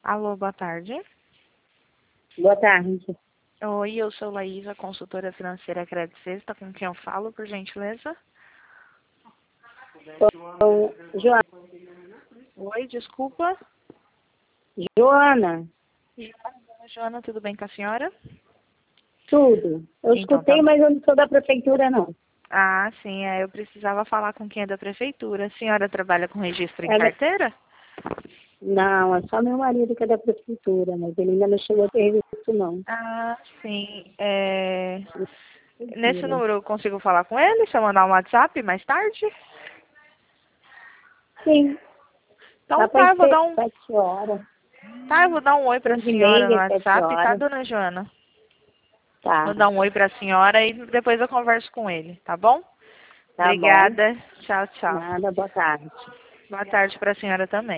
Alô, boa tarde. Boa tarde. Oi, eu sou Laísa, consultora financeira Credit Sexta, com quem eu falo, por gentileza? Joana. Oi, desculpa. Joana, Joana, tudo bem com a senhora? tudo. Eu Então, escutei, tá. mas eu não sou da prefeitura, não. Ah, sim, eu precisava falar com quem é da prefeitura. A senhora trabalha com registro em Ela- carteira? Não, é só meu marido que é da prefeitura, mas ele ainda não chegou a ter visto, não. Ah, sim. Nesse número eu consigo falar com ele? Se eu mandar um WhatsApp mais tarde? Sim, Então dá tá, para eu vou ser dar um, 7 horas. tá, eu vou dar um oi pra senhora no 5h30, 7 WhatsApp, tá, horas. dona Joana? Tá, Vou dar um oi pra senhora e depois eu converso com ele, tá bom? tá bom. Obrigada. Tchau, tchau. Nada, boa tarde. Boa tarde pra senhora também.